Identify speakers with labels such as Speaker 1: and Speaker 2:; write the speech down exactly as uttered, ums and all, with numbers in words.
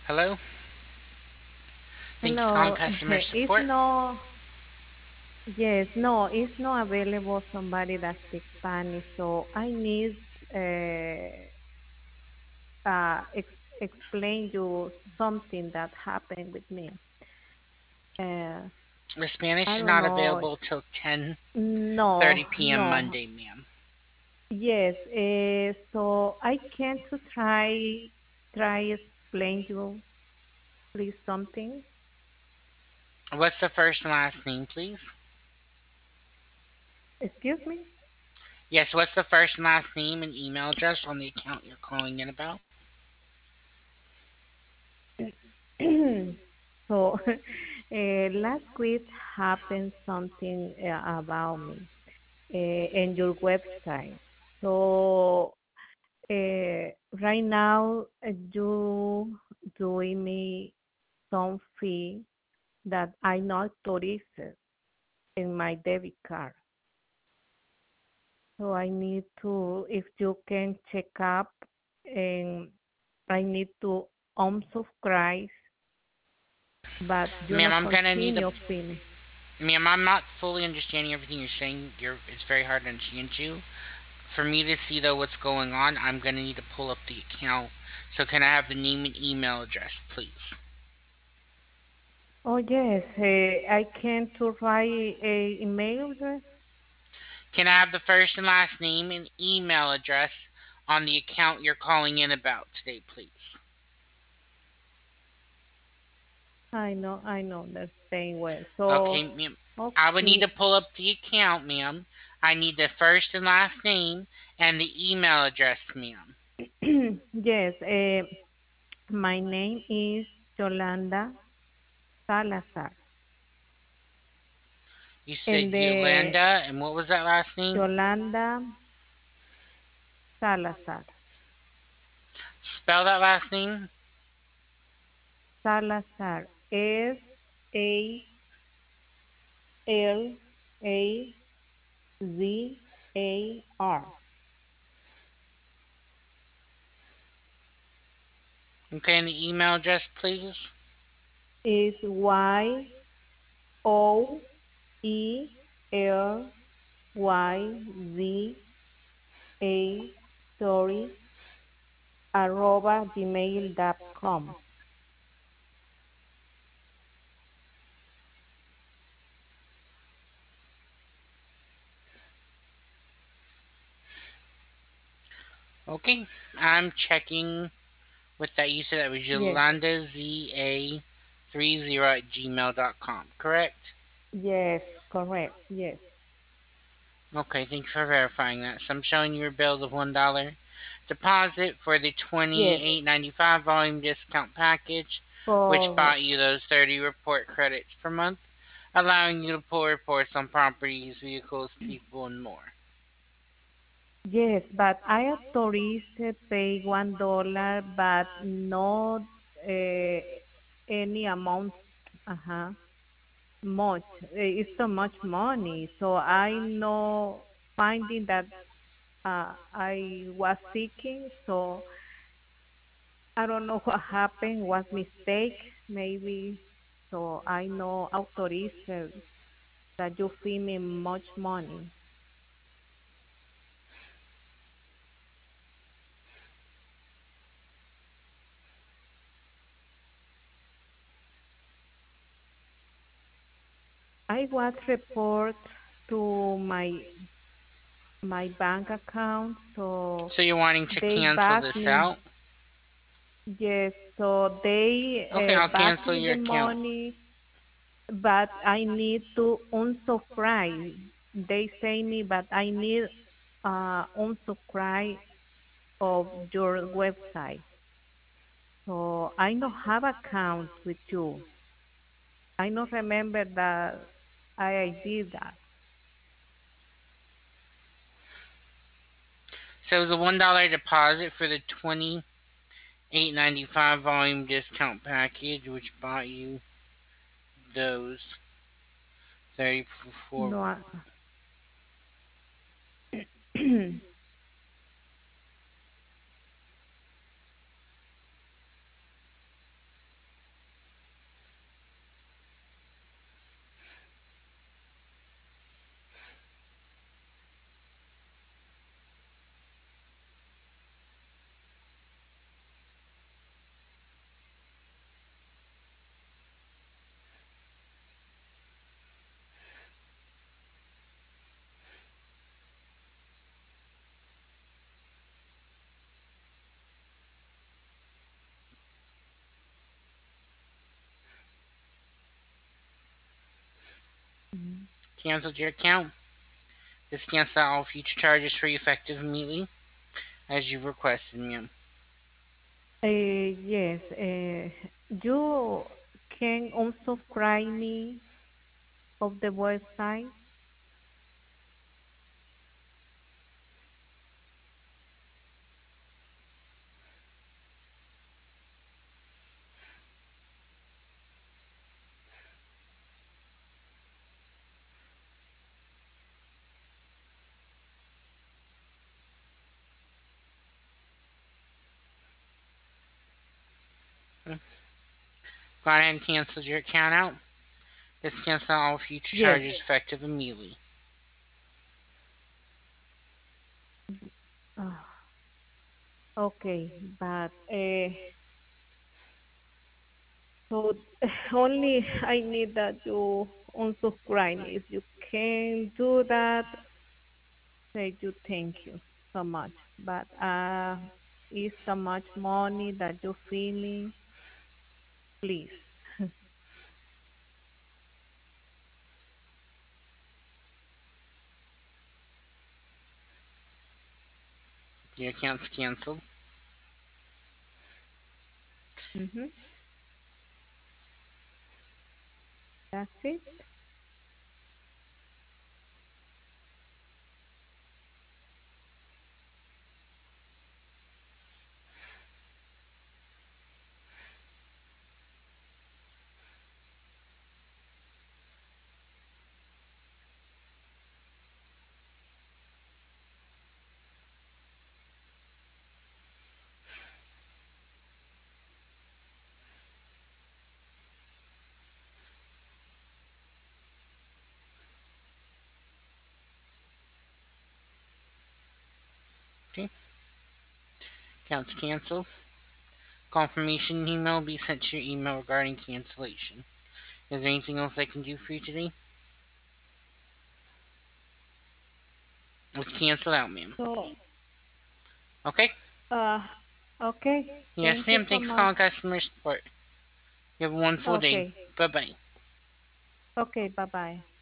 Speaker 1: Hello? Thank you for
Speaker 2: Hello.
Speaker 1: calling customer
Speaker 2: It's
Speaker 1: support.
Speaker 2: no, yes, no, it's not available somebody that speaks Spanish. So I need uh, uh ex explain you something that happened with me. Uh,
Speaker 1: The
Speaker 2: I
Speaker 1: Spanish is
Speaker 2: don't
Speaker 1: not
Speaker 2: know.
Speaker 1: available till ten thirty
Speaker 2: No,
Speaker 1: p m.
Speaker 2: no.
Speaker 1: Monday, ma'am.
Speaker 2: Yes. Uh, so I can't to try try explain you please something.
Speaker 1: What's the first and last name, please?
Speaker 2: Excuse me.
Speaker 1: Yes, what's the first and last name and email address on the account you're calling in about?
Speaker 2: So uh, last week happened something uh, about me uh, in your website. So uh, right now uh, you doing me some fee that I not authorized in my debit card. So I need to, if you can check up, and I need to unsubscribe, but you
Speaker 1: Ma'am,
Speaker 2: not
Speaker 1: I'm gonna need to.
Speaker 2: continue paying.
Speaker 1: Ma'am, I'm not fully understanding everything you're saying. You're, it's very hard to understand you. For me to see though what's going on, I'm gonna need to pull up the account. So can I have the name and email address, please?
Speaker 2: Oh yes, uh, I can to write a email address.
Speaker 1: Can I have the first and last name and email address on the account you're calling in about today, please?
Speaker 2: I know, I know that's staying well. So,
Speaker 1: Okay, ma'am. I would need
Speaker 2: okay,
Speaker 1: to pull up the account, ma'am. I need the first and last name and the email address, ma'am.
Speaker 2: yes, uh, my name is Yolanda Salazar,
Speaker 1: You
Speaker 2: and
Speaker 1: said
Speaker 2: the
Speaker 1: Yolanda, and what was that last name?
Speaker 2: Yolanda Salazar,
Speaker 1: Spell that last name.
Speaker 2: Salazar, S A L A Z A R,
Speaker 1: Okay, and the email address, please.
Speaker 2: is Y O E L Y Z A story arroba gmail dot com.
Speaker 1: Okay, I'm checking with that. You said that was
Speaker 2: Yes,
Speaker 1: Yolanda Z A three zero at gmail dot com, correct?
Speaker 2: yes, correct. Yes,
Speaker 1: Okay, thank you for verifying that. So I'm showing you your bill of one dollar deposit for the
Speaker 2: yes,
Speaker 1: twenty eight ninety five volume discount package, which
Speaker 2: correct.
Speaker 1: bought you those thirty report credits per month, allowing you to pull reports on properties, vehicles, people, and more.
Speaker 2: Yes, but I authorized pay one dollar, but not uh, any amount. Uh-huh. Much. Eh, It's so much money. So I know finding that uh, I was seeking. So I don't know what happened, what mistake, maybe. So I know authorized that you fee me much money. I was report to my my bank account, so
Speaker 1: So you're wanting to
Speaker 2: they
Speaker 1: cancel
Speaker 2: back
Speaker 1: this
Speaker 2: me.
Speaker 1: out?
Speaker 2: Yes, so they
Speaker 1: Okay,
Speaker 2: uh,
Speaker 1: I'll
Speaker 2: back
Speaker 1: cancel
Speaker 2: me
Speaker 1: your
Speaker 2: the
Speaker 1: account.
Speaker 2: money, but I need to unsubscribe. They say me, but I need uh unsubscribe of your website. So I don't have account with you. I don't remember that I did that.
Speaker 1: So it was a one dollar deposit for the twenty eight ninety five volume discount package, which bought you those thirty four.
Speaker 2: No, I-
Speaker 1: canceled your account. This cancels out all future charges for you effective immediately, as you requested, ma'am.
Speaker 2: Uh, yes. Uh, you can unsubscribe me of the website.
Speaker 1: Go ahead and cancel your account out. This cancels out all future
Speaker 2: Yes.
Speaker 1: charges effective immediately.
Speaker 2: Ah, okay, but uh, so only I need that you unsubscribe me. If you can do that, say you thank you so much. But uh, it's so much money that you feeling, please.
Speaker 1: Your account's canceled.
Speaker 2: Mm-hmm. That's it.
Speaker 1: Okay, account's canceled. Confirmation email will be sent to your email regarding cancellation. Is there anything else I can do for you today? It's canceled out, ma'am.
Speaker 2: So,
Speaker 1: Okay?
Speaker 2: uh, okay.
Speaker 1: Yes,
Speaker 2: Thank you
Speaker 1: ma'am.
Speaker 2: so
Speaker 1: Thanks for
Speaker 2: much.
Speaker 1: calling customer support. You have a wonderful day.
Speaker 2: Okay.
Speaker 1: Bye bye.
Speaker 2: Okay. Bye bye.